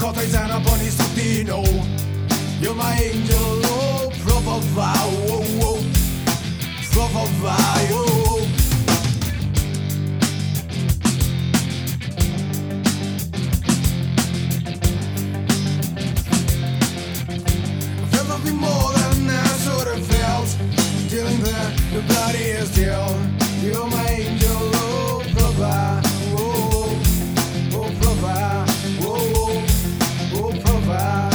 notte zana boni sottino. You're my angel, oh, provava, oh, oh, provava, oh. I felt nothing more than I should have felt, feeling that the body is still. You're my angel, oh, provava, oh, oh, provava, oh, oh, provava.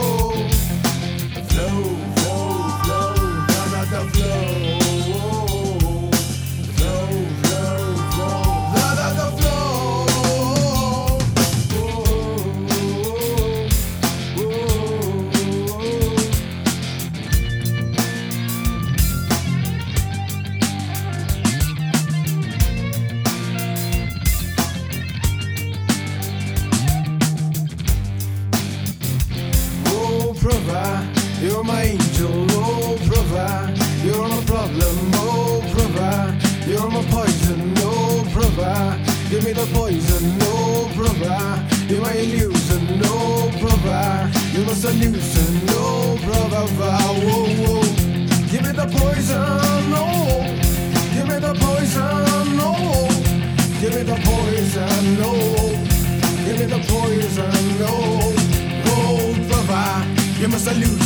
You're my angel, oh, provide. You're my problem, oh, provide. You're my poison, oh, provide. Give me the poison, oh, provide. You're my illusion, oh, provide. You're my solution, oh, provide. Whoa, whoa. Give me the poison, oh. Give me the poison, oh. Give me the poison, oh. Give me the poison, oh. Oh, provide. You're my solution.